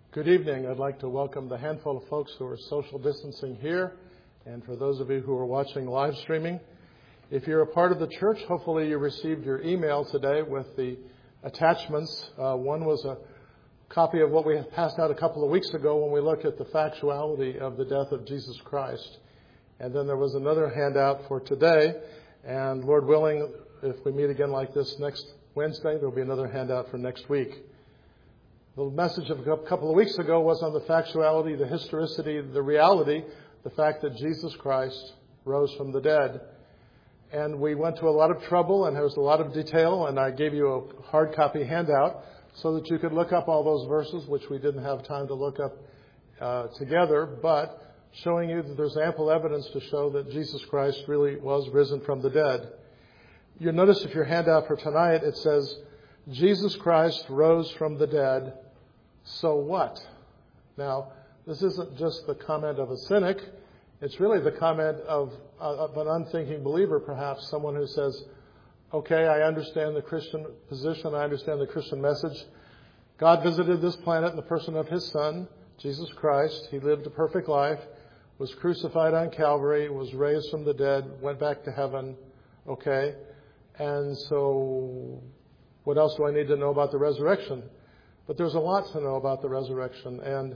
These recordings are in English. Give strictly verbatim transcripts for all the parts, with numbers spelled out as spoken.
Good evening. I'd like to welcome the handful of folks who are social distancing here, and for those of you who are watching live streaming. If you're a part of the church, hopefully you received your email today with the attachments. Uh, one was a copy of what we had passed out a couple of weeks ago when we looked at the factuality of the death of Jesus Christ. And then there was another handout for today, and Lord willing, if we meet again like this next Wednesday, there'll be another handout for next week. The message of a couple of weeks ago was on the factuality, the historicity, the reality, the fact that Jesus Christ rose from the dead. And we went to a lot of trouble, and there was a lot of detail, and I gave you a hard copy handout so that you could look up all those verses, which we didn't have time to look up uh, together, but showing you that there's ample evidence to show that Jesus Christ really was risen from the dead. You'll notice if your handout for tonight, it says, Jesus Christ rose from the dead, so what? Now, this isn't just the comment of a cynic. It's really the comment of, uh, of an unthinking believer, perhaps, someone who says, okay, I understand the Christian position, I understand the Christian message. God visited this planet in the person of His Son, Jesus Christ. He lived a perfect life, was crucified on Calvary, was raised from the dead, went back to heaven. Okay, and so what else do I need to know about the resurrection? But there's a lot to know about the resurrection. And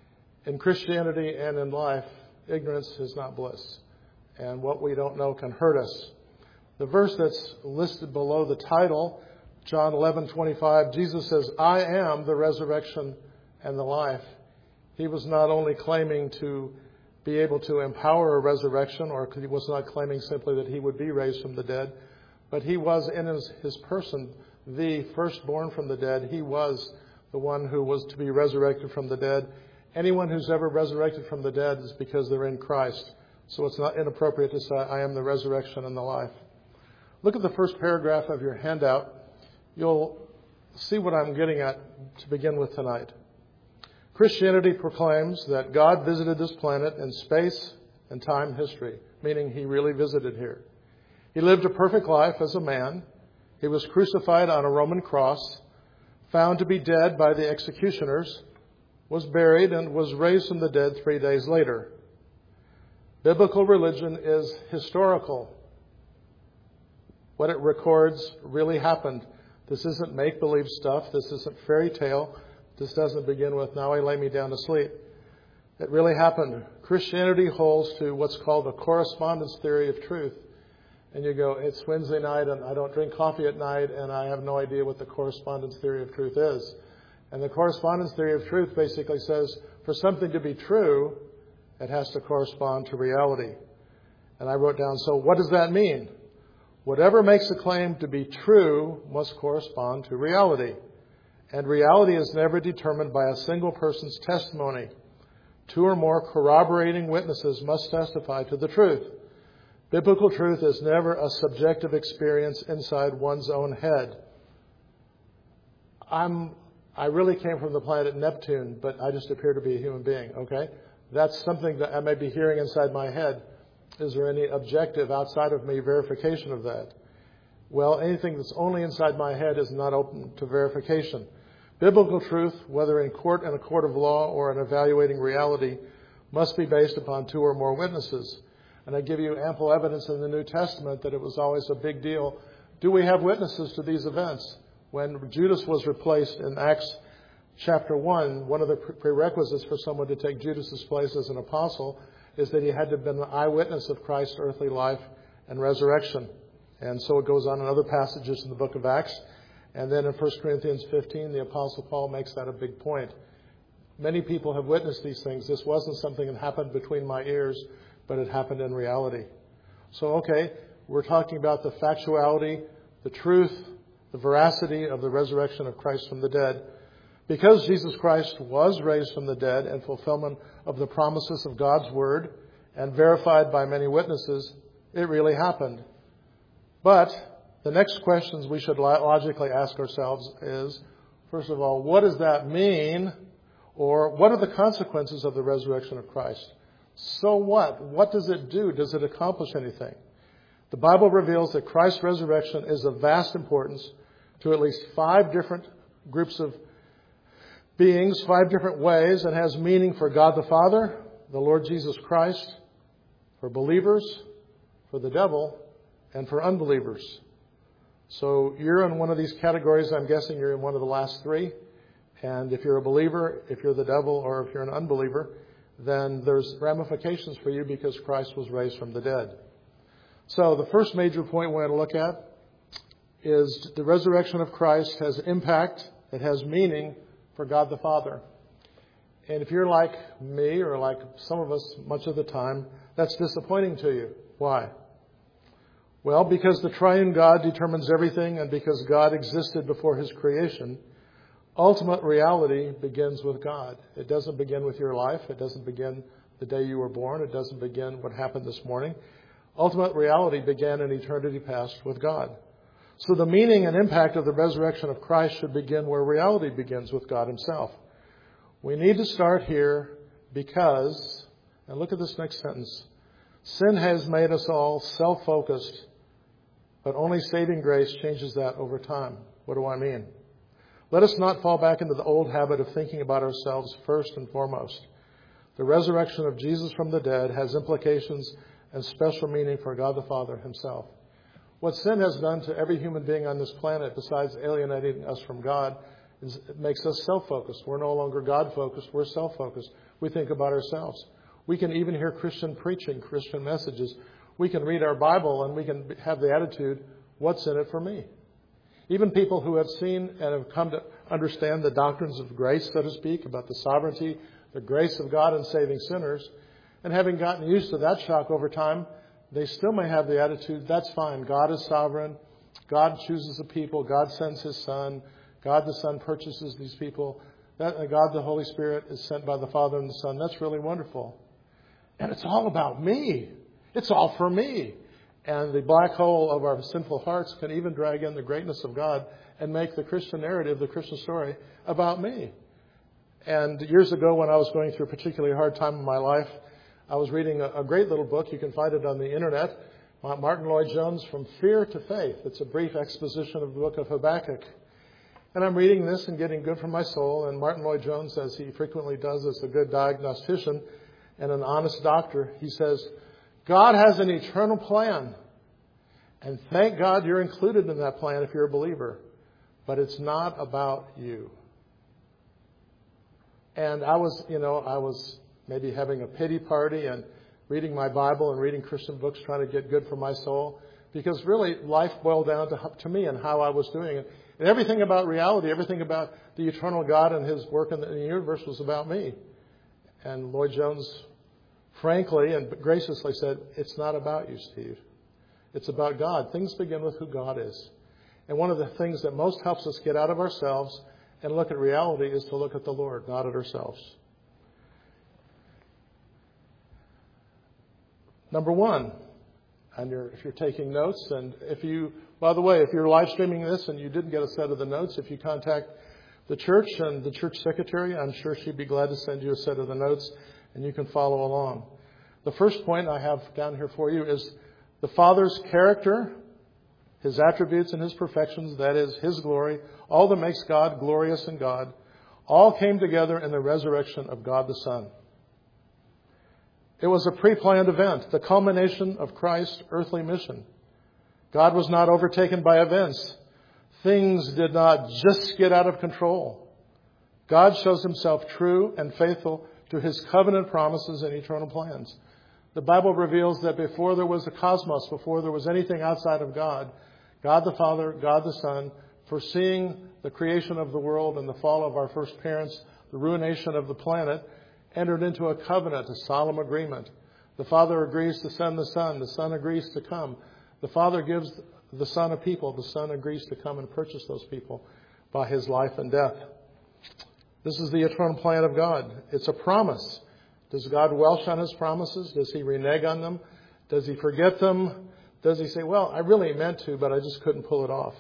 in Christianity and in life, ignorance is not bliss. And what we don't know can hurt us. The verse that's listed below the title, John eleven twenty-five, Jesus says, I am the resurrection and the life. He was not only claiming to be able to empower a resurrection, or he was not claiming simply that he would be raised from the dead, but he was in his, his person the firstborn from the dead. He was the one who was to be resurrected from the dead. Anyone who's ever resurrected from the dead is because they're in Christ. So it's not inappropriate to say, I am the resurrection and the life. Look at the first paragraph of your handout. You'll see what I'm getting at to begin with tonight. Christianity proclaims that God visited this planet in space and time history, meaning He really visited here. He lived a perfect life as a man. He was crucified on a Roman cross, found to be dead by the executioners, was buried, and was raised from the dead three days later. Biblical religion is historical. What it records really happened. This isn't make-believe stuff. This isn't fairy tale. This doesn't begin with, now I lay me down to sleep. It really happened. Christianity holds to what's called the correspondence theory of truth. And you go, it's Wednesday night and I don't drink coffee at night and I have no idea what the correspondence theory of truth is. And the correspondence theory of truth basically says for something to be true, it has to correspond to reality. And I wrote down, so what does that mean? Whatever makes a claim to be true must correspond to reality. And reality is never determined by a single person's testimony. Two or more corroborating witnesses must testify to the truth. Biblical truth is never a subjective experience inside one's own head. I'm, I really came from the planet Neptune, but I just appear to be a human being, okay? That's something that I may be hearing inside my head. Is there any objective outside of me verification of that? Well, anything that's only inside my head is not open to verification. Biblical truth, whether in court and a court of law or in evaluating reality, must be based upon two or more witnesses. And I give you ample evidence in the New Testament that it was always a big deal. Do we have witnesses to these events? When Judas was replaced in Acts chapter one, one of the prerequisites for someone to take Judas's place as an apostle is that he had to have been an eyewitness of Christ's earthly life and resurrection. And so it goes on in other passages in the book of Acts. And then in First Corinthians fifteen, the Apostle Paul makes that a big point. Many people have witnessed these things. This wasn't something that happened between my ears, but it happened in reality. So, okay, we're talking about the factuality, the truth, the veracity of the resurrection of Christ from the dead. Because Jesus Christ was raised from the dead in fulfillment of the promises of God's Word and verified by many witnesses, it really happened. But the next questions we should logically ask ourselves is, first of all, what does that mean? Or what are the consequences of the resurrection of Christ? So what? What does it do? Does it accomplish anything? The Bible reveals that Christ's resurrection is of vast importance to at least five different groups of beings, five different ways, and has meaning for God the Father, the Lord Jesus Christ, for believers, for the devil, and for unbelievers. So you're in one of these categories. I'm guessing you're in one of the last three. And if you're a believer, if you're the devil, or if you're an unbeliever, then there's ramifications for you because Christ was raised from the dead. So the first major point we want to look at is the resurrection of Christ has impact, it has meaning for God the Father. And if you're like me, or like some of us much of the time, that's disappointing to you. Why? Well, because the triune God determines everything, and because God existed before His creation, ultimate reality begins with God. It doesn't begin with your life. It doesn't begin the day you were born. It doesn't begin what happened this morning. Ultimate reality began in eternity past with God. So the meaning and impact of the resurrection of Christ should begin where reality begins, with God Himself. We need to start here because, and look at this next sentence, sin has made us all self-focused, but only saving grace changes that over time. What do I mean? Let us not fall back into the old habit of thinking about ourselves first and foremost. The resurrection of Jesus from the dead has implications and special meaning for God the Father Himself. What sin has done to every human being on this planet, besides alienating us from God, is it makes us self-focused. We're no longer God-focused. We're self-focused. We think about ourselves. We can even hear Christian preaching, Christian messages. We can read our Bible and we can have the attitude, what's in it for me? Even people who have seen and have come to understand the doctrines of grace, so to speak, about the sovereignty, the grace of God in saving sinners, and having gotten used to that shock over time, they still may have the attitude, that's fine. God is sovereign. God chooses the people. God sends His Son. God the Son purchases these people. That, God the Holy Spirit is sent by the Father and the Son. That's really wonderful. And it's all about me. It's all for me. And the black hole of our sinful hearts can even drag in the greatness of God and make the Christian narrative, the Christian story, about me. And years ago, when I was going through a particularly hard time in my life, I was reading a, a great little book. You can find it on the internet. Martin Lloyd-Jones, From Fear to Faith. It's a brief exposition of the book of Habakkuk. And I'm reading this and getting good for my soul. And Martin Lloyd-Jones, as he frequently does as a good diagnostician and an honest doctor, he says, God has an eternal plan. And thank God you're included in that plan if you're a believer. But it's not about you. And I was, you know, I was maybe having a pity party and reading my Bible and reading Christian books, trying to get good for my soul. Because really, life boiled down to, to me and how I was doing it. And everything about reality, everything about the eternal God and His work in the, in the universe was about me. And Lloyd-Jones, frankly and graciously said, it's not about you, Steve. It's about God. Things begin with who God is. And one of the things that most helps us get out of ourselves and look at reality is to look at the Lord, not at ourselves. Number one, and you're, if you're taking notes, and if you, by the way, if you're live streaming this and you didn't get a set of the notes, if you contact the church and the church secretary, I'm sure she'd be glad to send you a set of the notes and you can follow along. The first point I have down here for you is the Father's character, His attributes and His perfections, that is, His glory, all that makes God glorious in God, all came together in the resurrection of God the Son. It was a pre-planned event, the culmination of Christ's earthly mission. God was not overtaken by events. Things did not just get out of control. God shows Himself true and faithful to His covenant promises and eternal plans. The Bible reveals that before there was a cosmos, before there was anything outside of God, God the Father, God the Son, foreseeing the creation of the world and the fall of our first parents, the ruination of the planet, entered into a covenant, a solemn agreement. The Father agrees to send the Son. The Son agrees to come. The Father gives the Son a people. The Son agrees to come and purchase those people by His life and death. This is the eternal plan of God. It's a promise. Does God welsh on His promises? Does He renege on them? Does He forget them? Does He say, well, I really meant to, but I just couldn't pull it off?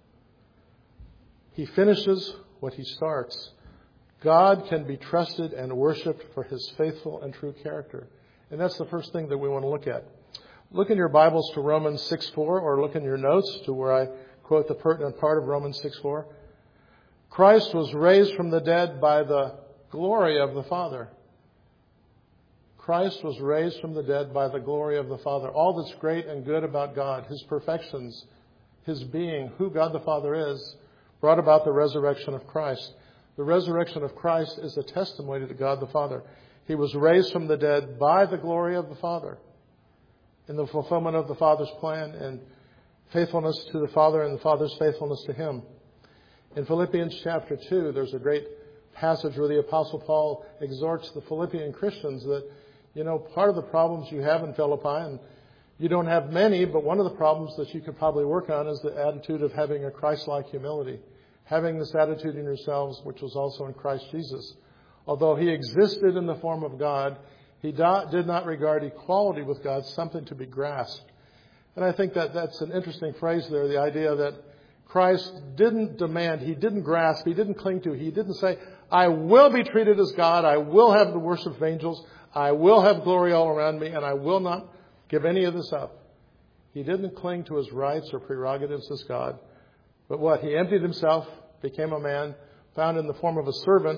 He finishes what He starts. God can be trusted and worshipped for His faithful and true character. And that's the first thing that we want to look at. Look in your Bibles to Romans six four, or look in your notes to where I quote the pertinent part of Romans six four. Christ was raised from the dead by the glory of the Father. Christ was raised from the dead by the glory of the Father. All that's great and good about God, His perfections, His being, who God the Father is, brought about the resurrection of Christ. The resurrection of Christ is a testimony to God the Father. He was raised from the dead by the glory of the Father, in the fulfillment of the Father's plan and faithfulness to the Father and the Father's faithfulness to Him. In Philippians chapter two, there's a great passage where the Apostle Paul exhorts the Philippian Christians that, you know, part of the problems you have in Philippi, and you don't have many, but one of the problems that you could probably work on is the attitude of having a Christ-like humility. Having this attitude in yourselves, which was also in Christ Jesus. Although He existed in the form of God, He did not regard equality with God something to be grasped. And I think that that's an interesting phrase there, the idea that Christ didn't demand, He didn't grasp, He didn't cling to, He didn't say, I will be treated as God, I will have the worship of angels, I will have glory all around me, and I will not give any of this up. He didn't cling to His rights or prerogatives as God. But what? He emptied Himself, became a man, found in the form of a servant,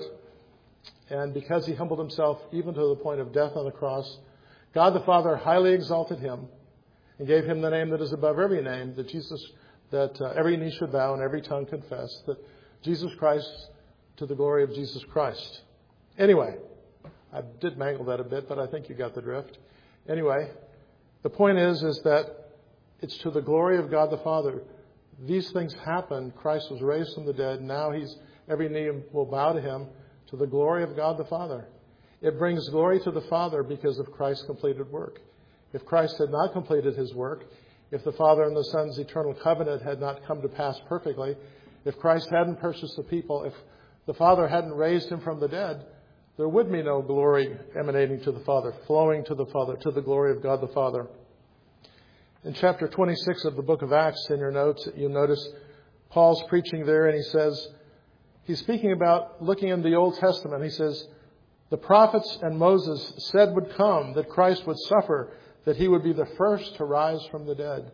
and because He humbled Himself even to the point of death on the cross, God the Father highly exalted Him and gave Him the name that is above every name, that Jesus, that uh, every knee should bow and every tongue confess that Jesus Christ, to the glory of Jesus Christ. Anyway, I did mangle that a bit, but I think you got the drift. Anyway, the point is, is that it's to the glory of God the Father. These things happened. Christ was raised from the dead. Now He's, every knee will bow to Him, to the glory of God the Father. It brings glory to the Father because of Christ's completed work. If Christ had not completed His work, if the Father and the Son's eternal covenant had not come to pass perfectly, if Christ hadn't purchased the people, if the Father hadn't raised Him from the dead, there would be no glory emanating to the Father, flowing to the Father, to the glory of God the Father. In chapter twenty-six of the book of Acts, in your notes, you notice Paul's preaching there, and he says, he's speaking about looking in the Old Testament. He says, the prophets and Moses said would come, that Christ would suffer, that He would be the first to rise from the dead.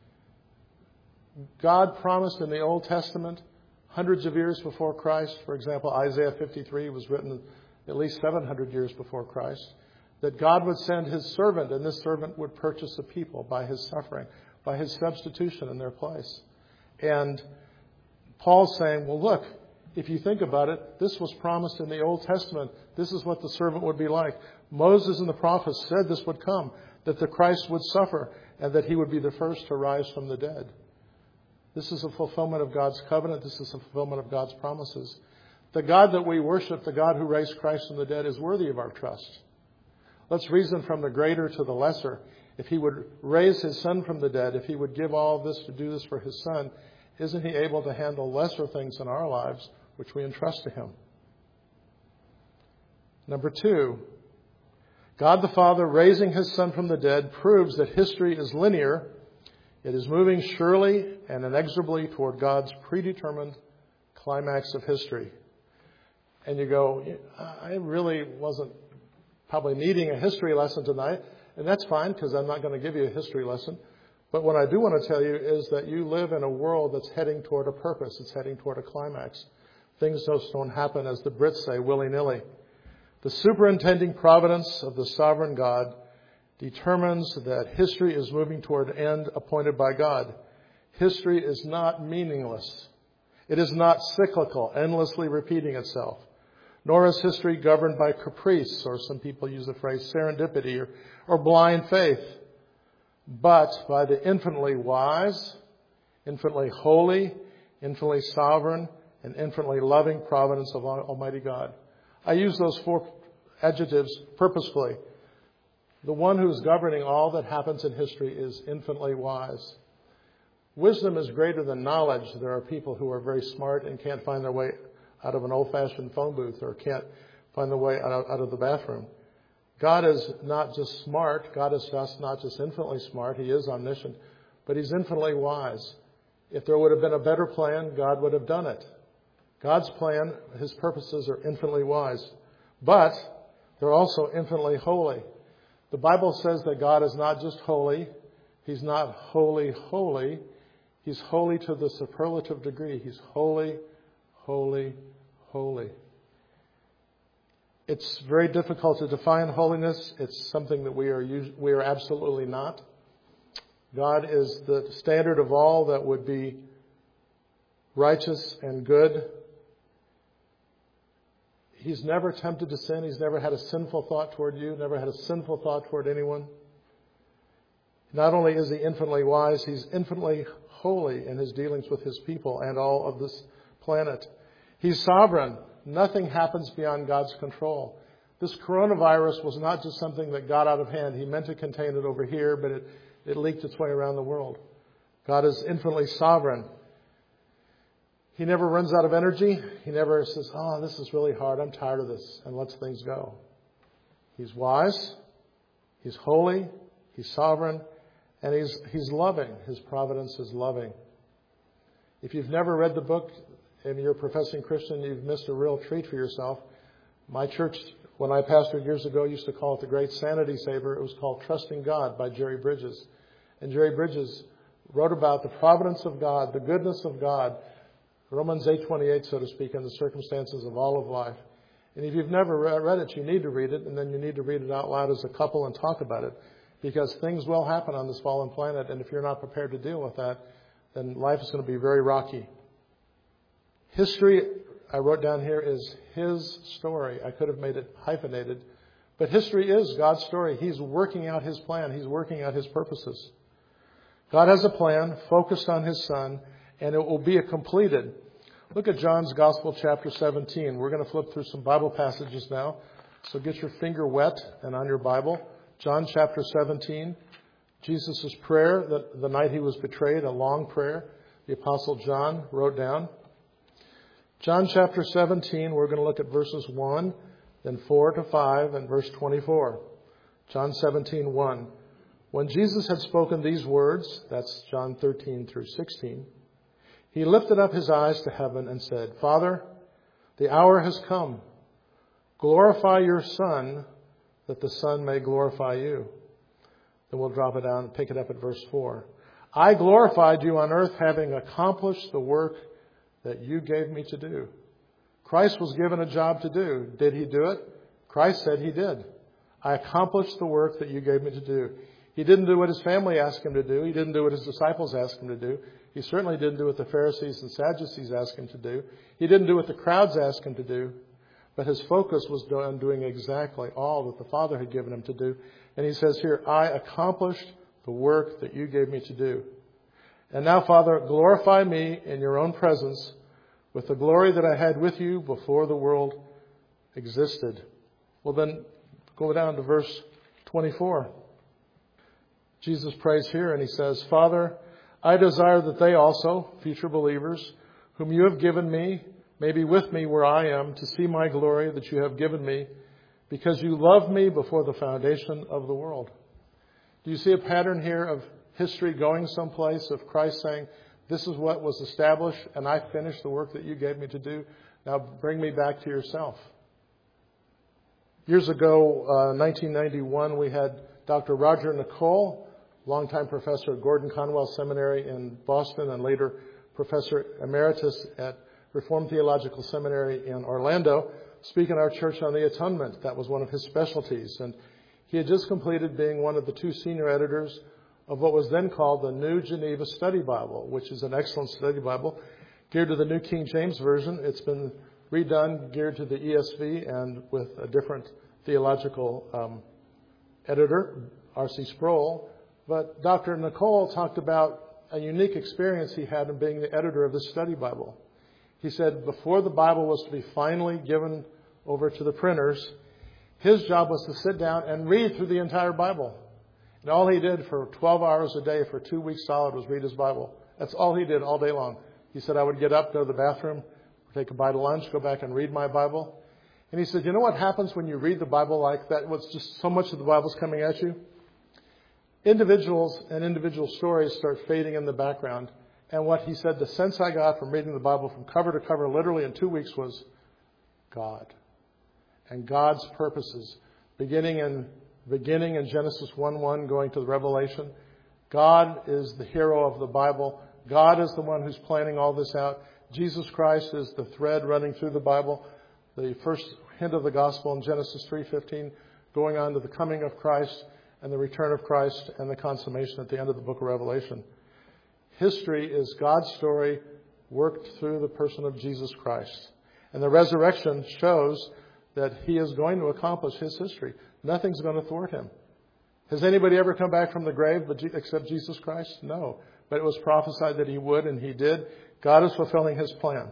God promised in the Old Testament, hundreds of years before Christ, for example, Isaiah fifty-three was written at least seven hundred years before Christ, that God would send His servant, and this servant would purchase the people by His suffering, by His substitution in their place. And Paul's saying, well, look, if you think about it, this was promised in the Old Testament. This is what the servant would be like. Moses and the prophets said this would come, that the Christ would suffer, and that He would be the first to rise from the dead. This is a fulfillment of God's covenant. This is a fulfillment of God's promises. The God that we worship, the God who raised Christ from the dead, is worthy of our trust. Let's reason from the greater to the lesser. If He would raise His Son from the dead, if He would give all of this to do this for His Son, isn't He able to handle lesser things in our lives, which we entrust to Him? Number two, God the Father raising His Son from the dead proves that history is linear. It is moving surely and inexorably toward God's predetermined climax of history. And you go, I really wasn't probably needing a history lesson tonight. And that's fine, because I'm not going to give you a history lesson. But what I do want to tell you is that you live in a world that's heading toward a purpose. It's heading toward a climax. Things just don't happen, as the Brits say, willy-nilly. The superintending providence of the sovereign God determines that history is moving toward an end appointed by God. History is not meaningless. It is not cyclical, endlessly repeating itself. Nor is history governed by caprice, or some people use the phrase serendipity, or, or blind faith, but by the infinitely wise, infinitely holy, infinitely sovereign, and infinitely loving providence of Almighty God. I use those four adjectives purposefully. The one who's governing all that happens in history is infinitely wise. Wisdom is greater than knowledge. There are people who are very smart and can't find their way out of an old-fashioned phone booth, or can't find their way out, out of the bathroom. God is not just smart. God is just not just infinitely smart. He is omniscient, but He's infinitely wise. If there would have been a better plan, God would have done it. God's plan, His purposes are infinitely wise, but they're also infinitely holy. The Bible says that God is not just holy. He's not holy, holy. He's holy to the superlative degree. He's holy, holy, holy. It's very difficult to define holiness. It's something that we are we are absolutely not. God is the standard of all that would be righteous and good. He's never tempted to sin. He's never had a sinful thought toward you, never had a sinful thought toward anyone. Not only is he infinitely wise, he's infinitely holy in his dealings with his people and all of this planet. He's sovereign. Nothing happens beyond God's control. This coronavirus was not just something that got out of hand. He meant to contain it over here, but it, it leaked its way around the world. God is infinitely sovereign. He never runs out of energy. He never says, oh, this is really hard. I'm tired of this, and lets things go. He's wise. He's holy. He's sovereign. And he's, he's loving. His providence is loving. If you've never read the book and you're a professing Christian, you've missed a real treat for yourself. My church, when I pastored years ago, used to call it the Great Sanity Saver. It was called Trusting God by Jerry Bridges. And Jerry Bridges wrote about the providence of God, the goodness of God, Romans eight twenty-eight, so to speak, in the circumstances of all of life. And if you've never read it, you need to read it, and then you need to read it out loud as a couple and talk about it. Because things will happen on this fallen planet, and if you're not prepared to deal with that, then life is going to be very rocky. History, I wrote down here, is his story. I could have made it hyphenated. But history is God's story. He's working out his plan. He's working out his purposes. God has a plan focused on his Son, and it will be completed. Look at John's Gospel, chapter seventeen. We're going to flip through some Bible passages now. So get your finger wet and on your Bible. John chapter seventeen. Jesus' prayer the, the night he was betrayed, a long prayer. The Apostle John wrote down. John chapter seventeen, we're going to look at verses one, then four to five, and verse twenty-four. John seventeen, one. When Jesus had spoken these words, that's John thirteen through sixteen, he lifted up his eyes to heaven and said, Father, the hour has come. Glorify your Son, that the Son may glorify you. Then we'll drop it down and pick it up at verse four. I glorified you on earth, having accomplished the work that you gave me to do. Christ was given a job to do. Did he do it? Christ said he did. I accomplished the work that you gave me to do. He didn't do what his family asked him to do. He didn't do what his disciples asked him to do. He certainly didn't do what the Pharisees and Sadducees asked him to do. He didn't do what the crowds asked him to do. But his focus was on doing exactly all that the Father had given him to do. And he says here, I accomplished the work that you gave me to do. And now, Father, glorify me in your own presence with the glory that I had with you before the world existed. Well, then go down to verse twenty-four. Jesus prays here and he says, Father, I desire that they also, future believers, whom you have given me, may be with me where I am to see my glory that you have given me, because you loved me before the foundation of the world. Do you see a pattern here of history going someplace, of Christ saying, this is what was established, and I finished the work that you gave me to do. Now bring me back to yourself. Years ago, uh, nineteen ninety-one, we had Doctor Roger Nicole, longtime professor at Gordon Conwell Seminary in Boston, and later professor emeritus at Reformed Theological Seminary in Orlando, speak in our church on the atonement. That was one of his specialties. And he had just completed being one of the two senior editors of what was then called the New Geneva Study Bible, which is an excellent study Bible geared to the New King James Version. It's been redone, geared to the E S V, and with a different theological um, editor, R C Sproul. But Doctor Nicole talked about a unique experience he had in being the editor of this study Bible. He said before the Bible was to be finally given over to the printers, his job was to sit down and read through the entire Bible. And all he did for twelve hours a day for two weeks solid was read his Bible. That's all he did all day long. He said, I would get up, go to the bathroom, take a bite of lunch, go back and read my Bible. And he said, you know what happens when you read the Bible like that? What's just so much of the Bible's coming at you? Individuals and individual stories start fading in the background. And what he said, the sense I got from reading the Bible from cover to cover literally in two weeks was God. And God's purposes, beginning in beginning in Genesis one one, going to the Revelation. God is the hero of the Bible. God is the one who's planning all this out. Jesus Christ is the thread running through the Bible. The first hint of the gospel in Genesis three fifteen, going on to the coming of Christ and the return of Christ and the consummation at the end of the book of Revelation. History is God's story worked through the person of Jesus Christ. And the resurrection shows that he is going to accomplish his history. Nothing's going to thwart him. Has anybody ever come back from the grave but except Jesus Christ? No. But it was prophesied that he would, and he did. God is fulfilling his plan.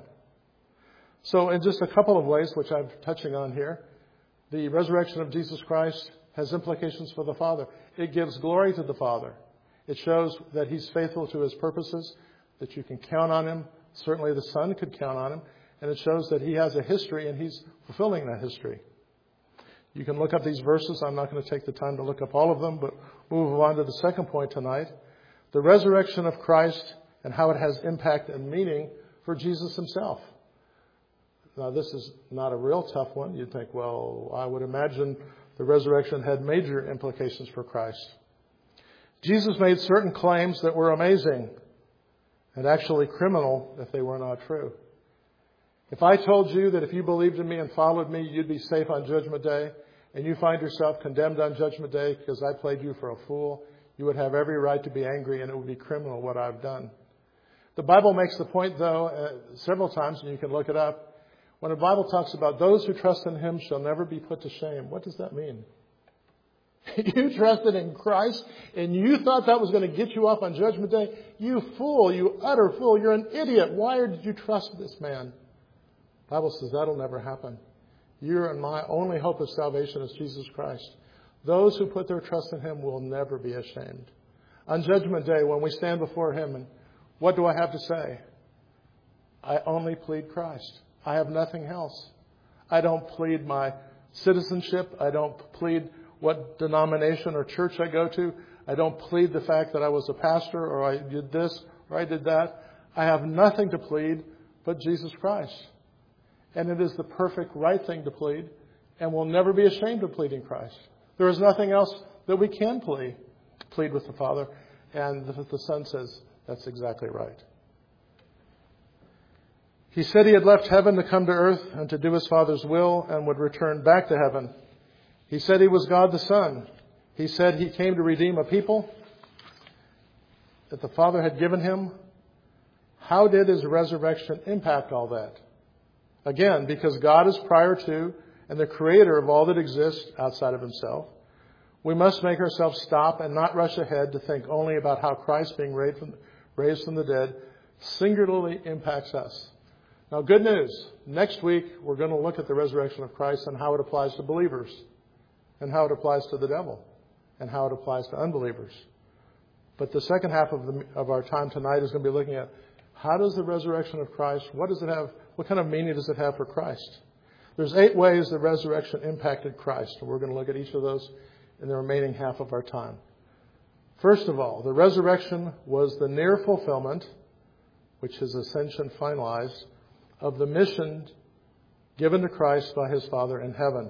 So in just a couple of ways, which I'm touching on here, the resurrection of Jesus Christ has implications for the Father. It gives glory to the Father. It shows that he's faithful to his purposes, that you can count on him. Certainly the Son could count on him. And it shows that he has a history and he's fulfilling that history. You can look up these verses. I'm not going to take the time to look up all of them, but we'll move on to the second point tonight. The resurrection of Christ and how it has impact and meaning for Jesus himself. Now, this is not a real tough one. You'd think, well, I would imagine the resurrection had major implications for Christ. Jesus made certain claims that were amazing and actually criminal if they were not true. If I told you that if you believed in me and followed me, you'd be safe on Judgment Day, and you find yourself condemned on Judgment Day because I played you for a fool, you would have every right to be angry, and it would be criminal what I've done. The Bible makes the point, though, uh, several times, and you can look it up. When the Bible talks about those who trust in him shall never be put to shame, what does that mean? You trusted in Christ, and you thought that was going to get you off on Judgment Day? You fool, you utter fool, you're an idiot. Why did you trust this man? The Bible says that'll never happen. Your and my only hope of salvation is Jesus Christ. Those who put their trust in him will never be ashamed. On Judgment Day, when we stand before him, and what do I have to say? I only plead Christ. I have nothing else. I don't plead my citizenship. I don't plead what denomination or church I go to. I don't plead the fact that I was a pastor or I did this or I did that. I have nothing to plead but Jesus Christ. And it is the perfect right thing to plead, and we'll never be ashamed of pleading Christ. There is nothing else that we can plead, plead with the Father. And the, the Son says that's exactly right. He said he had left heaven to come to earth and to do his Father's will and would return back to heaven. He said he was God the Son. He said he came to redeem a people that the Father had given him. How did his resurrection impact all that? Again, because God is prior to and the creator of all that exists outside of himself, we must make ourselves stop and not rush ahead to think only about how Christ being raised from, raised from the dead singularly impacts us. Now, good news. Next week, we're going to look at the resurrection of Christ and how it applies to believers and how it applies to the devil and how it applies to unbelievers. But the second half of, the, of our time tonight is going to be looking at how does the resurrection of Christ, what does it have, what kind of meaning does it have for Christ? There's eight ways the resurrection impacted Christ, and we're going to look at each of those in the remaining half of our time. First of all, the resurrection was the near fulfillment, which his ascension finalized, of the mission given to Christ by his Father in heaven.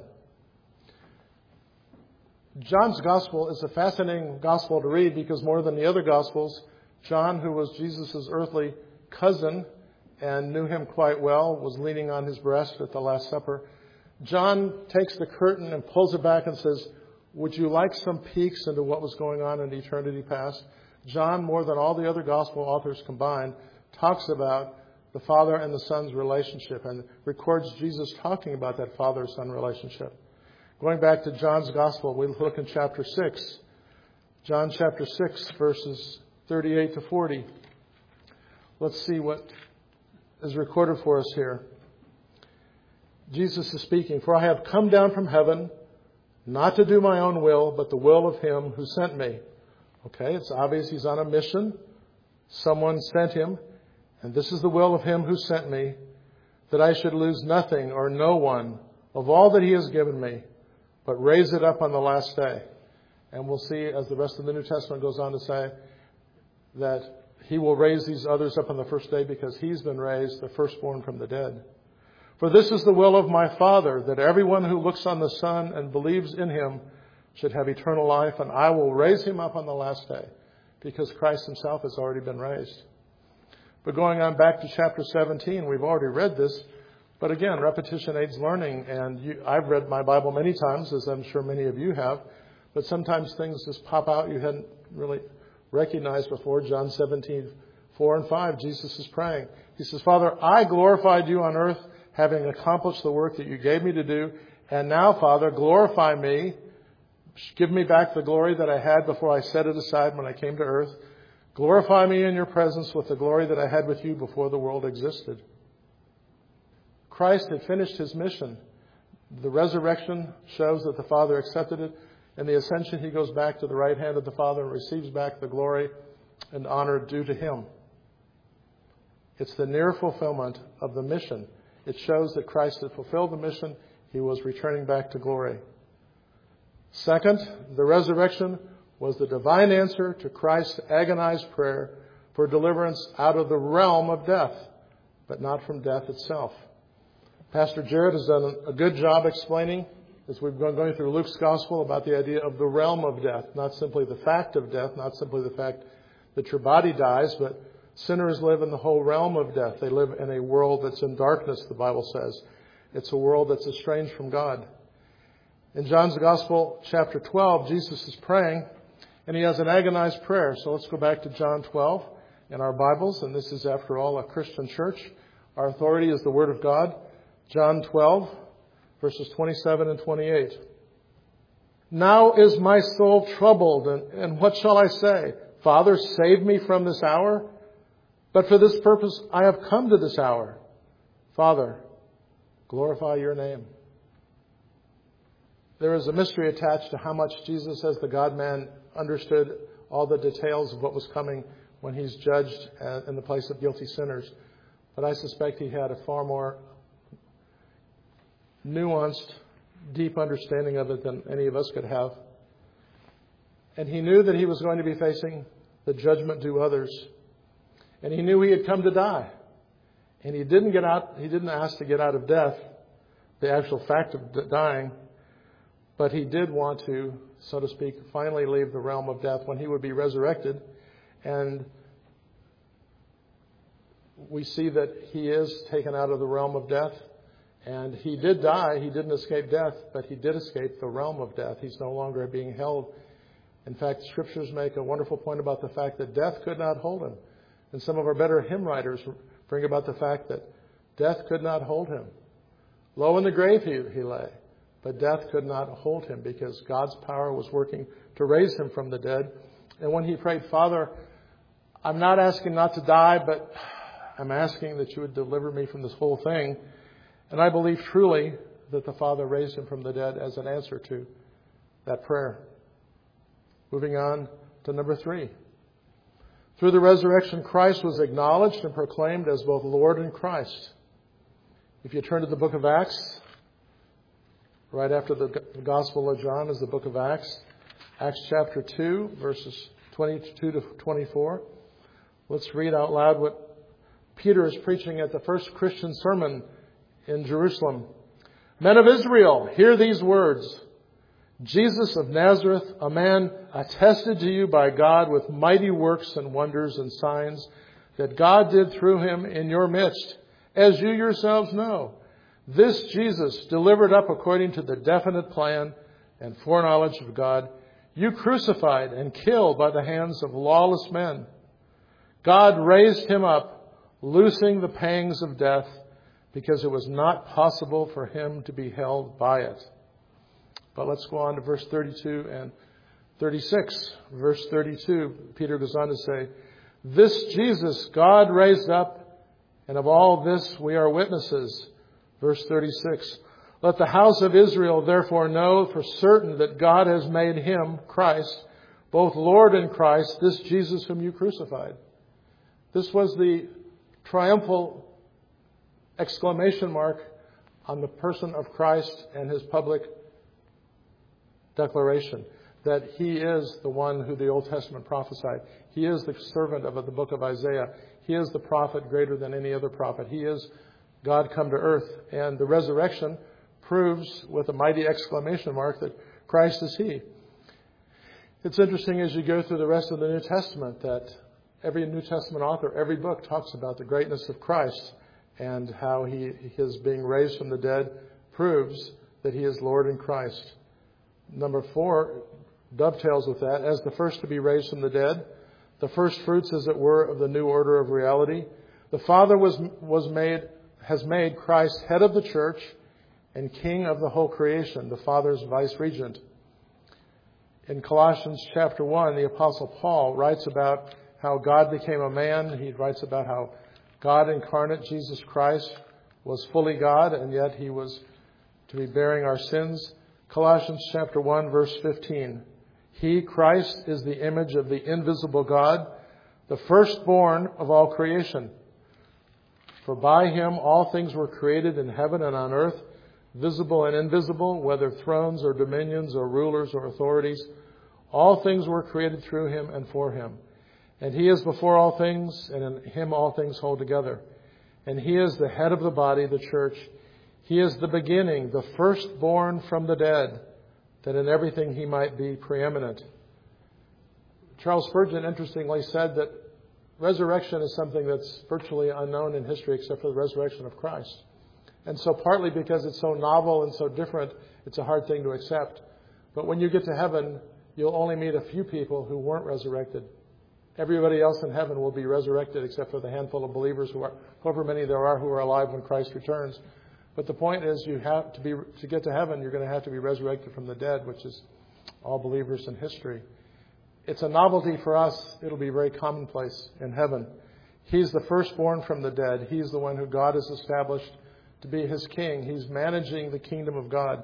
John's gospel is a fascinating gospel to read because more than the other gospels, John, who was Jesus' earthly cousin and knew him quite well, was leaning on his breast at the Last Supper. John takes the curtain and pulls it back and says, would you like some peeks into what was going on in eternity past? John, more than all the other gospel authors combined, talks about the Father and the Son's relationship and records Jesus talking about that Father-Son relationship. Going back to John's Gospel, we look in chapter six. John chapter six, verses thirty-eight to forty. Let's see what is recorded for us here. Jesus is speaking, for I have come down from heaven, not to do my own will, but the will of him who sent me. Okay, it's obvious he's on a mission. Someone sent him. And this is the will of him who sent me, that I should lose nothing or no one of all that he has given me, but raise it up on the last day. And we'll see as the rest of the New Testament goes on to say that he will raise these others up on the first day because he's been raised, the firstborn from the dead. For this is the will of my Father, that everyone who looks on the Son and believes in him should have eternal life, and I will raise him up on the last day, because Christ himself has already been raised. But going on back to chapter seventeen, we've already read this. But again, repetition aids learning. And you, I've read my Bible many times, as I'm sure many of you have. But sometimes things just pop out you hadn't really recognized before. John seventeen, four and five, Jesus is praying. He says, Father, I glorified you on earth, having accomplished the work that you gave me to do. And now, Father, glorify me. Give me back the glory that I had before I set it aside when I came to earth. Glorify me in your presence with the glory that I had with you before the world existed. Christ had finished his mission. The resurrection shows that the Father accepted it. In the ascension, he goes back to the right hand of the Father and receives back the glory and honor due to him. It's the near fulfillment of the mission. It shows that Christ had fulfilled the mission. He was returning back to glory. Second, the resurrection was the divine answer to Christ's agonized prayer for deliverance out of the realm of death, but not from death itself. Pastor Jared has done a good job explaining, as we've been going through Luke's gospel, about the idea of the realm of death, not simply the fact of death, not simply the fact that your body dies, but sinners live in the whole realm of death. They live in a world that's in darkness, the Bible says. It's a world that's estranged from God. In John's Gospel, chapter twelve, Jesus is praying, and he has an agonized prayer. So let's go back to John twelve in our Bibles, and this is, after all, a Christian church. Our authority is the Word of God. John twelve, verses twenty-seven and twenty-eight. Now is my soul troubled, and, and what shall I say? Father, save me from this hour? But for this purpose I have come to this hour. Father, glorify your name. There is a mystery attached to how much Jesus, as the God-man, understood all the details of what was coming when he's judged in the place of guilty sinners. But I suspect he had a far more nuanced, deep understanding of it than any of us could have. And he knew that he was going to be facing the judgment due others. And he knew he had come to die. And he didn't get out, he didn't ask to get out of death, the actual fact of dying. But he did want to, so to speak, finally leave the realm of death when he would be resurrected. And we see that he is taken out of the realm of death. And he did die. He didn't escape death, but he did escape the realm of death. He's no longer being held. In fact, scriptures make a wonderful point about the fact that death could not hold him. And some of our better hymn writers bring about the fact that death could not hold him. Low in the grave he, he lay. But death could not hold him because God's power was working to raise him from the dead. And when he prayed, Father, I'm not asking not to die, but I'm asking that you would deliver me from this whole thing. And I believe truly that the Father raised him from the dead as an answer to that prayer. Moving on to number three. Through the resurrection, Christ was acknowledged and proclaimed as both Lord and Christ. If you turn to the book of Acts, right after the Gospel of John is the book of Acts. Acts chapter two, verses twenty-two to twenty-four. Let's read out loud what Peter is preaching at the first Christian sermon in Jerusalem. Men of Israel, hear these words. Jesus of Nazareth, a man attested to you by God with mighty works and wonders and signs that God did through him in your midst, as you yourselves know. This Jesus, delivered up according to the definite plan and foreknowledge of God, you crucified and killed by the hands of lawless men. God raised him up, loosing the pangs of death, because it was not possible for him to be held by it. But let's go on to verse thirty-two and thirty-six. Verse thirty-two, Peter goes on to say, this Jesus God raised up, and of all this we are witnesses. Verse thirty-six, let the house of Israel therefore know for certain that God has made him, Christ, both Lord and Christ, this Jesus whom you crucified. This was the triumphal exclamation mark on the person of Christ and his public declaration that he is the one who the Old Testament prophesied. He is the servant of the book of Isaiah. He is the prophet greater than any other prophet. He is God come to earth. And the resurrection proves with a mighty exclamation mark that Christ is he. It's interesting as you go through the rest of the New Testament that every New Testament author, every book talks about the greatness of Christ and how he, his being raised from the dead proves that he is Lord in Christ. Number four dovetails with that. As the first to be raised from the dead, the first fruits, as it were, of the new order of reality, the Father was was made has made Christ head of the church and king of the whole creation, the Father's vice regent. In Colossians chapter one, the Apostle Paul writes about how God became a man. He writes about how God incarnate, Jesus Christ, was fully God, and yet he was to be bearing our sins. Colossians chapter one, verse fifteen. He, Christ, is the image of the invisible God, the firstborn of all creation. For by him all things were created in heaven and on earth, visible and invisible, whether thrones or dominions or rulers or authorities. All things were created through him and for him. And he is before all things, and in him all things hold together. And he is the head of the body, the church. He is the beginning, the firstborn from the dead, that in everything he might be preeminent. Charles Spurgeon interestingly said that resurrection is something that's virtually unknown in history except for the resurrection of Christ. And so partly because it's so novel and so different, it's a hard thing to accept. But when you get to heaven, you'll only meet a few people who weren't resurrected. Everybody else in heaven will be resurrected except for the handful of believers, who are, however many there are, who are alive when Christ returns. But the point is, you have to be to get to heaven, you're going to have to be resurrected from the dead, which is all believers in history. It's a novelty for us. It'll be very commonplace in heaven. He's the firstborn from the dead. He's the one who God has established to be his king. He's managing the kingdom of God.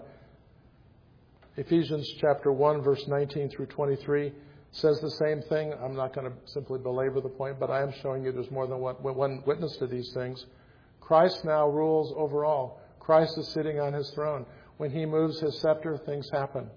Ephesians chapter one, verse nineteen through twenty-three says the same thing. I'm not going to simply belabor the point, but I am showing you there's more than one, one witness to these things. Christ now rules over all. Christ is sitting on his throne. When he moves his scepter, things happen.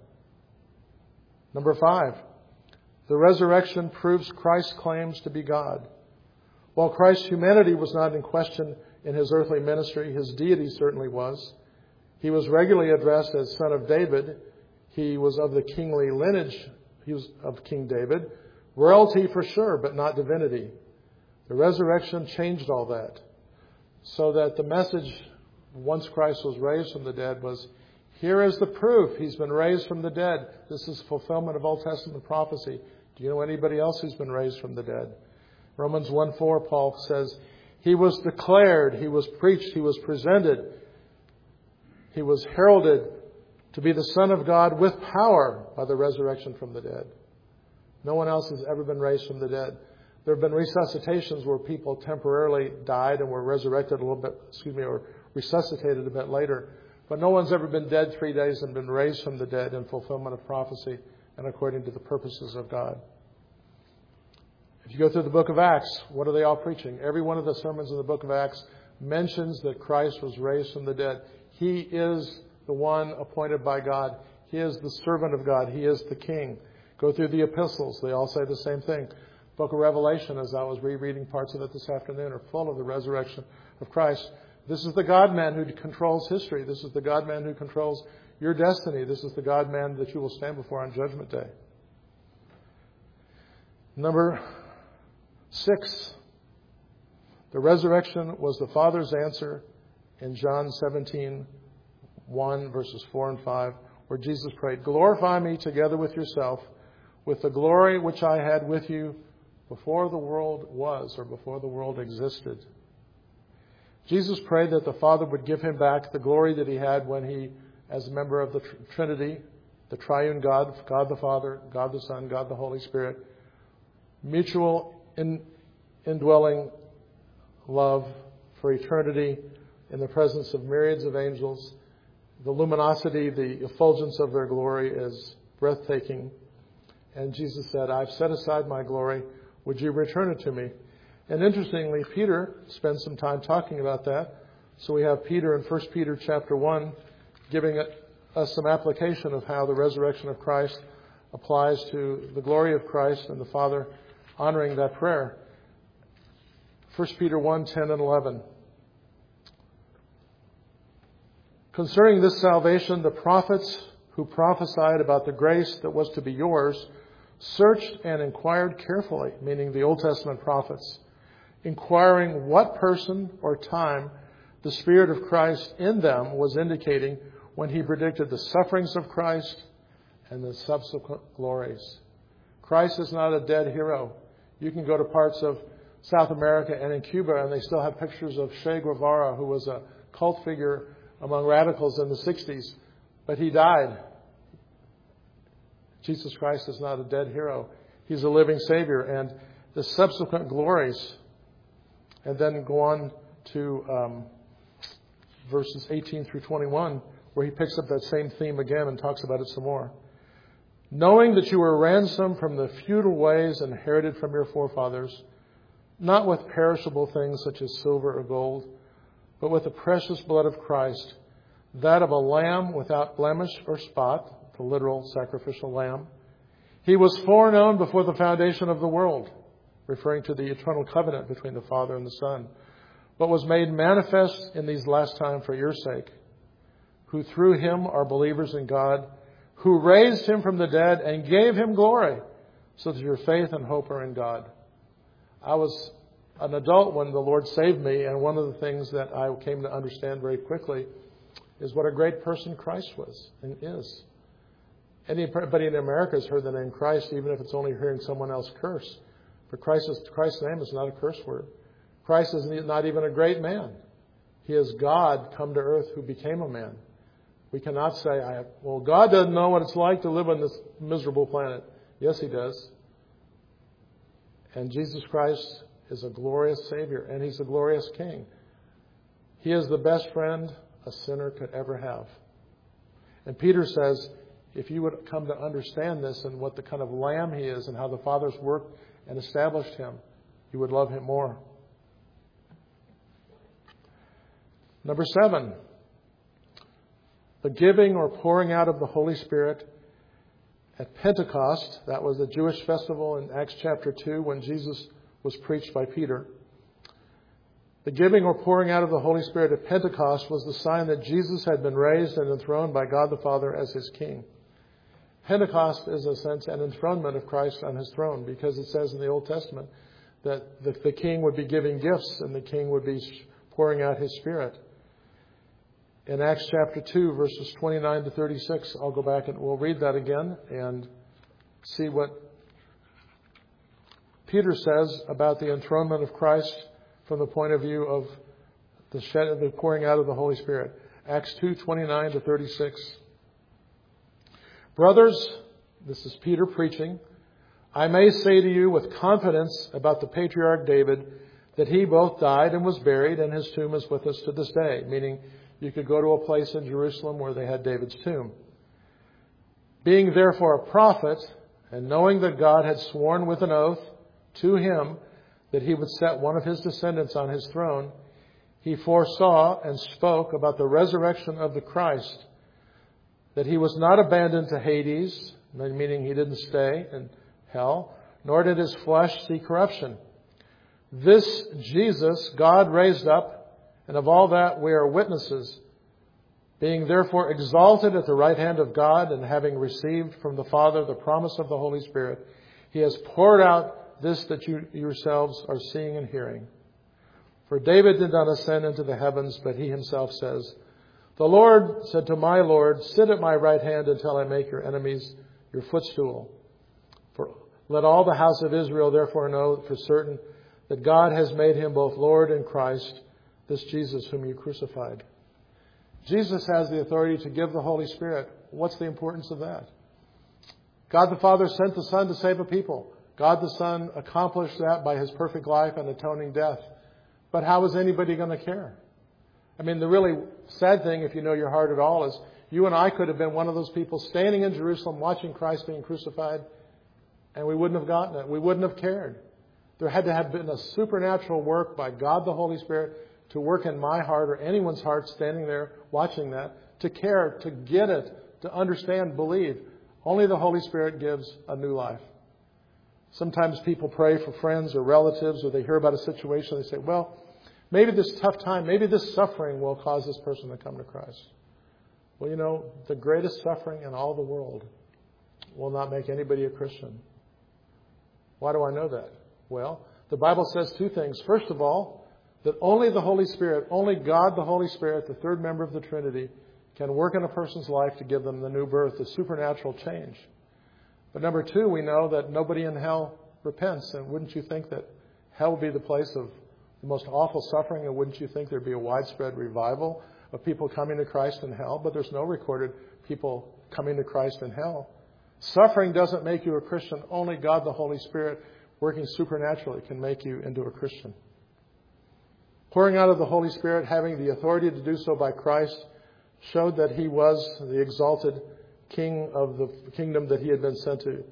Number five, the resurrection proves Christ's claims to be God. While Christ's humanity was not in question in his earthly ministry, his deity certainly was. He was regularly addressed as Son of David. He was of the kingly lineage. He was of King David. Royalty for sure, but not divinity. The resurrection changed all that. So that the message, once Christ was raised from the dead, was, here is the proof. He's been raised from the dead. This is fulfillment of Old Testament prophecy. Do you know anybody else who's been raised from the dead? Romans one four, Paul says, he was declared, he was preached, he was presented, he was heralded to be the Son of God with power by the resurrection from the dead. No one else has ever been raised from the dead. There have been resuscitations where people temporarily died and were resurrected a little bit, excuse me, or resuscitated a bit later. But no one's ever been dead three days and been raised from the dead in fulfillment of prophecy and according to the purposes of God. If you go through the book of Acts, what are they all preaching? Every one of the sermons in the book of Acts mentions that Christ was raised from the dead. He is the one appointed by God. He is the servant of God. He is the king. Go through the epistles. They all say the same thing. Book of Revelation, as I was rereading parts of it this afternoon, are full of the resurrection of Christ. This is the God-man who controls history. This is the God-man who controls your destiny. This is the God-man that you will stand before on Judgment Day. Number six, the resurrection was the Father's answer in John seventeen, one, verses four and five, where Jesus prayed, glorify me together with yourself, with the glory which I had with you before the world was, or before the world existed. Jesus prayed that the Father would give him back the glory that he had when he, as a member of the Trinity, the triune God, God the Father, God the Son, God the Holy Spirit, mutual in, indwelling love for eternity in the presence of myriads of angels. The luminosity, the effulgence of their glory is breathtaking. And Jesus said, I've set aside my glory. Would you return it to me? And interestingly, Peter spends some time talking about that. So we have Peter in First Peter chapter one giving us some application of how the resurrection of Christ applies to the glory of Christ and the Father honoring that prayer. First Peter one, ten and eleven. Concerning this salvation, the prophets who prophesied about the grace that was to be yours searched and inquired carefully, meaning the Old Testament prophets, inquiring what person or time the Spirit of Christ in them was indicating when he predicted the sufferings of Christ and the subsequent glories. Christ is not a dead hero. You can go to parts of South America and in Cuba, and they still have pictures of Che Guevara, who was a cult figure among radicals in the sixties, but he died. Jesus Christ is not a dead hero. He's a living Savior. And the subsequent glories, and then go on to um, verses eighteen through twenty-one, where he picks up that same theme again and talks about it some more. Knowing that you were ransomed from the futile ways inherited from your forefathers, not with perishable things such as silver or gold, but with the precious blood of Christ, that of a lamb without blemish or spot, the literal sacrificial lamb. He was foreknown before the foundation of the world, referring to the eternal covenant between the Father and the Son, but was made manifest in these last times for your sake, who through him are believers in God, who raised him from the dead and gave him glory, so that your faith and hope are in God. I was an adult when the Lord saved me, and one of the things that I came to understand very quickly is what a great person Christ was and is. Anybody in America has heard the name Christ, even if it's only hearing someone else curse. But Christ's, Christ's name is not a curse word. Christ is not even a great man. He is God come to earth who became a man. We cannot say, I have, well, God doesn't know what it's like to live on this miserable planet. Yes, he does. And Jesus Christ is a glorious Savior, and he's a glorious King. He is the best friend a sinner could ever have. And Peter says, if you would come to understand this and what the kind of lamb he is and how the Father's worked and established him, you would love him more. Number seven, the giving or pouring out of the Holy Spirit at Pentecost. That was the Jewish festival in Acts chapter two when Jesus was preached by Peter. The giving or pouring out of the Holy Spirit at Pentecost was the sign that Jesus had been raised and enthroned by God the Father as his King. Pentecost is, in a sense, an enthronement of Christ on his throne, because it says in the Old Testament that the, the King would be giving gifts and the King would be pouring out his Spirit. In Acts chapter two, verses twenty-nine to thirty-six, I'll go back and we'll read that again and see what Peter says about the enthronement of Christ from the point of view of the, shed, the pouring out of the Holy Spirit. Acts two, twenty-nine to thirty-six. Brothers, this is Peter preaching, I may say to you with confidence about the patriarch David that he both died and was buried, and his tomb is with us to this day, meaning you could go to a place in Jerusalem where they had David's tomb. Being therefore a prophet, and knowing that God had sworn with an oath to him that he would set one of his descendants on his throne, he foresaw and spoke about the resurrection of the Christ, that he was not abandoned to Hades, meaning he didn't stay in hell, nor did his flesh see corruption. This Jesus God raised up, and of all that we are witnesses, being therefore exalted at the right hand of God, and having received from the Father the promise of the Holy Spirit, he has poured out this that you yourselves are seeing and hearing. For David did not ascend into the heavens, but he himself says, the Lord said to my Lord, sit at my right hand until I make your enemies your footstool. For let all the house of Israel therefore know for certain that God has made him both Lord and Christ, this Jesus whom you crucified. Jesus has the authority to give the Holy Spirit. What's the importance of that? God the Father sent the Son to save a people. God the Son accomplished that by his perfect life and atoning death. But how is anybody going to care? I mean, the really sad thing, if you know your heart at all, is you and I could have been one of those people standing in Jerusalem watching Christ being crucified, and we wouldn't have gotten it. We wouldn't have cared. There had to have been a supernatural work by God the Holy Spirit to work in my heart or anyone's heart standing there watching that, to care, to get it, to understand, believe. Only the Holy Spirit gives a new life. Sometimes people pray for friends or relatives, or they hear about a situation, they say, well, maybe this tough time, maybe this suffering will cause this person to come to Christ. Well, you know, the greatest suffering in all the world will not make anybody a Christian. Why do I know that? Well, the Bible says two things. First of all, that only the Holy Spirit, only God the Holy Spirit, the third member of the Trinity, can work in a person's life to give them the new birth, the supernatural change. But number two, we know that nobody in hell repents. And wouldn't you think that hell would be the place of the most awful suffering? And wouldn't you think there'd be a widespread revival of people coming to Christ in hell? But there's no recorded people coming to Christ in hell. Suffering doesn't make you a Christian. Only God the Holy Spirit, working supernaturally, can make you into a Christian. Pouring out of the Holy Spirit, having the authority to do so by Christ, showed that he was the exalted king of the kingdom that he had been sent to,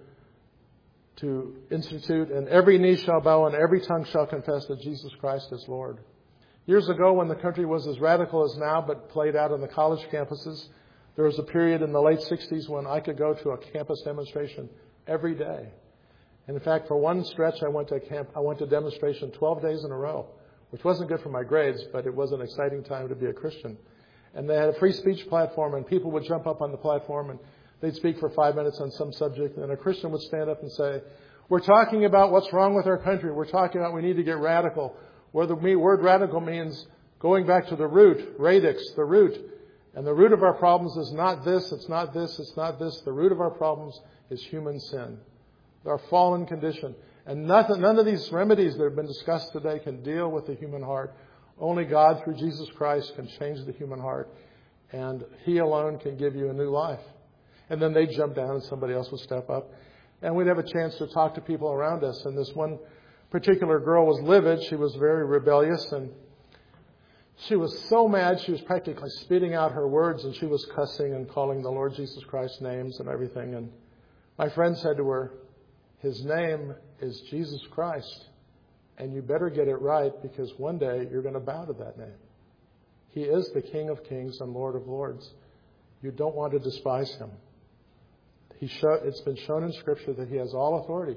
to institute. And every knee shall bow and every tongue shall confess that Jesus Christ is Lord. Years ago, when the country was as radical as now, but played out on the college campuses, there was a period in the late sixties when I could go to a campus demonstration every day. And in fact, for one stretch, I went to camp, I went to demonstration twelve days in a row, which wasn't good for my grades, but it was an exciting time to be a Christian. And they had a free speech platform, and people would jump up on the platform, and they'd speak for five minutes on some subject, and a Christian would stand up and say, we're talking about what's wrong with our country. We're talking about we need to get radical. Where the word radical means going back to the root, radix, the root. And the root of our problems is not this, it's not this, it's not this. The root of our problems is human sin, our fallen condition. And nothing, none of these remedies that have been discussed today can deal with the human heart. Only God, through Jesus Christ, can change the human heart. And He alone can give you a new life. And then they'd jump down and somebody else would step up. And we'd have a chance to talk to people around us. And this one particular girl was livid. She was very rebellious. And she was so mad, she was practically spitting out her words. And she was cussing and calling the Lord Jesus Christ names and everything. And my friend said to her, His name is Jesus Christ. And you better get it right, because one day you're going to bow to that name. He is the King of Kings and Lord of Lords. You don't want to despise Him. He show, it's been shown in Scripture that He has all authority.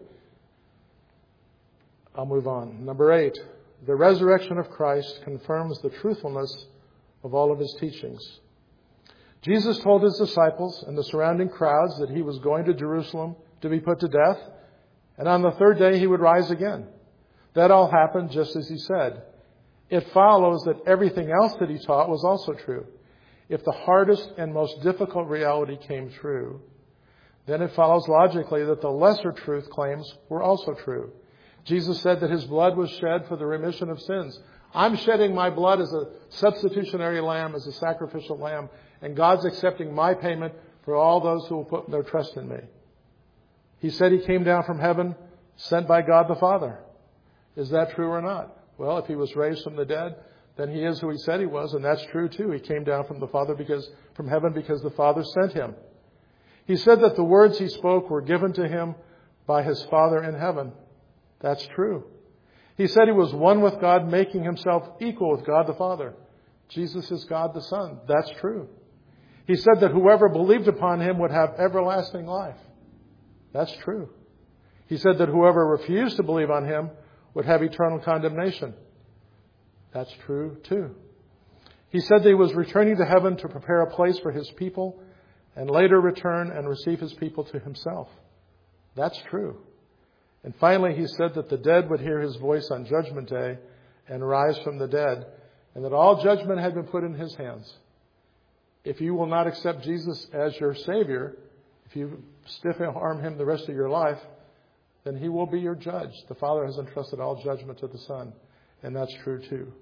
I'll move on. Number eight, the resurrection of Christ confirms the truthfulness of all of His teachings. Jesus told His disciples and the surrounding crowds that He was going to Jerusalem to be put to death, and on the third day He would rise again. That all happened just as He said. It follows that everything else that He taught was also true. If the hardest and most difficult reality came true, then it follows logically that the lesser truth claims were also true. Jesus said that His blood was shed for the remission of sins. I'm shedding my blood as a substitutionary lamb, as a sacrificial lamb, and God's accepting my payment for all those who will put their trust in me. He said He came down from heaven, sent by God the Father. Is that true or not? Well, if He was raised from the dead, then He is who He said He was, and that's true too. He came down from the Father because from heaven because the Father sent Him. He said that the words He spoke were given to Him by His Father in heaven. That's true. He said He was one with God, making Himself equal with God the Father. Jesus is God the Son. That's true. He said that whoever believed upon Him would have everlasting life. That's true. He said that whoever refused to believe on Him would have eternal condemnation. That's true too. He said that He was returning to heaven to prepare a place for His people and later return and receive His people to Himself. That's true. And finally, He said that the dead would hear His voice on Judgment Day and rise from the dead, and that all judgment had been put in His hands. If you will not accept Jesus as your Savior, if you stiff-arm Him the rest of your life, then He will be your judge. The Father has entrusted all judgment to the Son, and that's true too.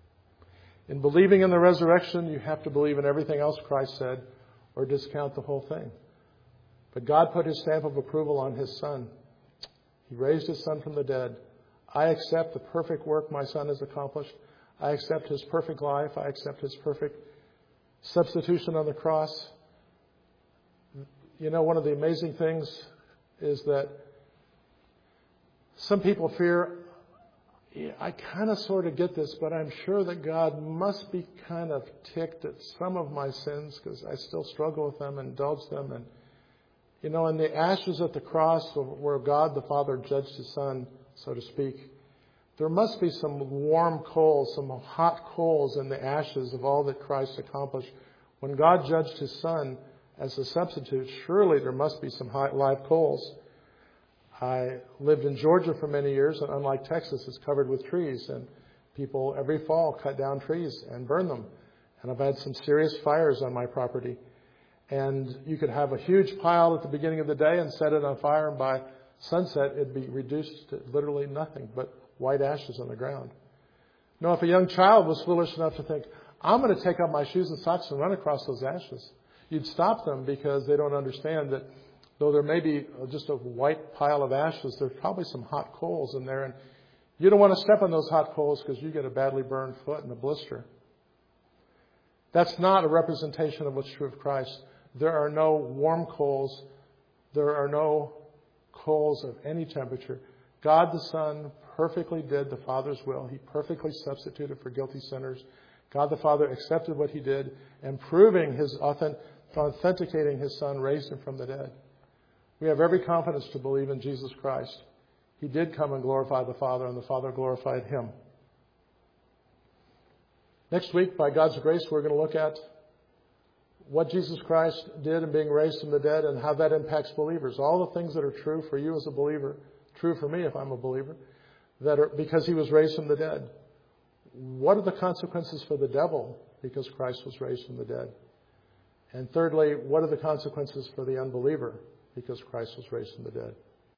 In believing in the resurrection, you have to believe in everything else Christ said, or discount the whole thing. But God put His stamp of approval on His Son. He raised His Son from the dead. I accept the perfect work my Son has accomplished. I accept His perfect life. I accept His perfect substitution on the cross. You know, one of the amazing things is that some people fear, yeah, I kind of sort of get this, but I'm sure that God must be kind of ticked at some of my sins because I still struggle with them and indulge them. And, you know, in the ashes at the cross where God the Father judged His Son, so to speak, there must be some warm coals, some hot coals in the ashes of all that Christ accomplished. When God judged His Son as a substitute, surely there must be some hot live coals. I lived in Georgia for many years, and unlike Texas, it's covered with trees. And people every fall cut down trees and burn them. And I've had some serious fires on my property. And you could have a huge pile at the beginning of the day and set it on fire, and by sunset it'd be reduced to literally nothing but white ashes on the ground. Now, if a young child was foolish enough to think, I'm going to take off my shoes and socks and run across those ashes, you'd stop them, because they don't understand that though there may be just a white pile of ashes, there's probably some hot coals in there. And you don't want to step on those hot coals because you get a badly burned foot and a blister. That's not a representation of what's true of Christ. There are no warm coals. There are no coals of any temperature. God the Son perfectly did the Father's will. He perfectly substituted for guilty sinners. God the Father accepted what he did, and proving his authentic, authenticating his Son, raised him from the dead. We have every confidence to believe in Jesus Christ. He did come and glorify the Father, and the Father glorified him. Next week, by God's grace, we're going to look at what Jesus Christ did in being raised from the dead and how that impacts believers. All the things that are true for you as a believer, true for me if I'm a believer, that are because he was raised from the dead. What are the consequences for the devil because Christ was raised from the dead? And thirdly, what are the consequences for the unbeliever because Christ was raised from the dead?